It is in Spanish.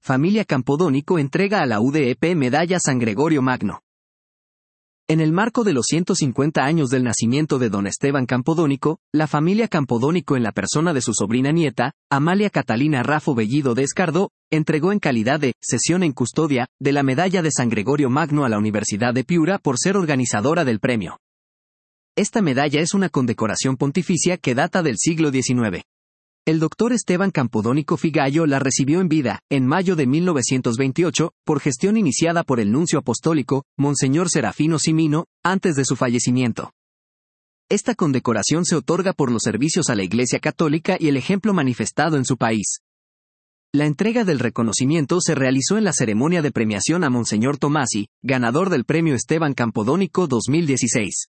familia Campodónico entrega a la UDEP medalla San Gregorio Magno. En el marco de los 150 años del nacimiento de don Esteban Campodónico, la familia Campodónico en la persona de su sobrina nieta, Amalia Catalina Raffo Bellido de Escardó, entregó en calidad de «cesión en custodia» de la medalla de San Gregorio Magno a la Universidad de Piura por ser organizadora del premio. Esta medalla es una condecoración pontificia que data del siglo XIX. El doctor Esteban Campodónico Figallo la recibió en vida, en mayo de 1928, por gestión iniciada por el nuncio apostólico, Monseñor Serafino Cimino, antes de su fallecimiento. Esta condecoración se otorga por los servicios a la Iglesia Católica y el ejemplo manifestado en su país. La entrega del reconocimiento se realizó en la ceremonia de premiación a Monseñor Tomasi, ganador del Premio Esteban Campodónico 2016.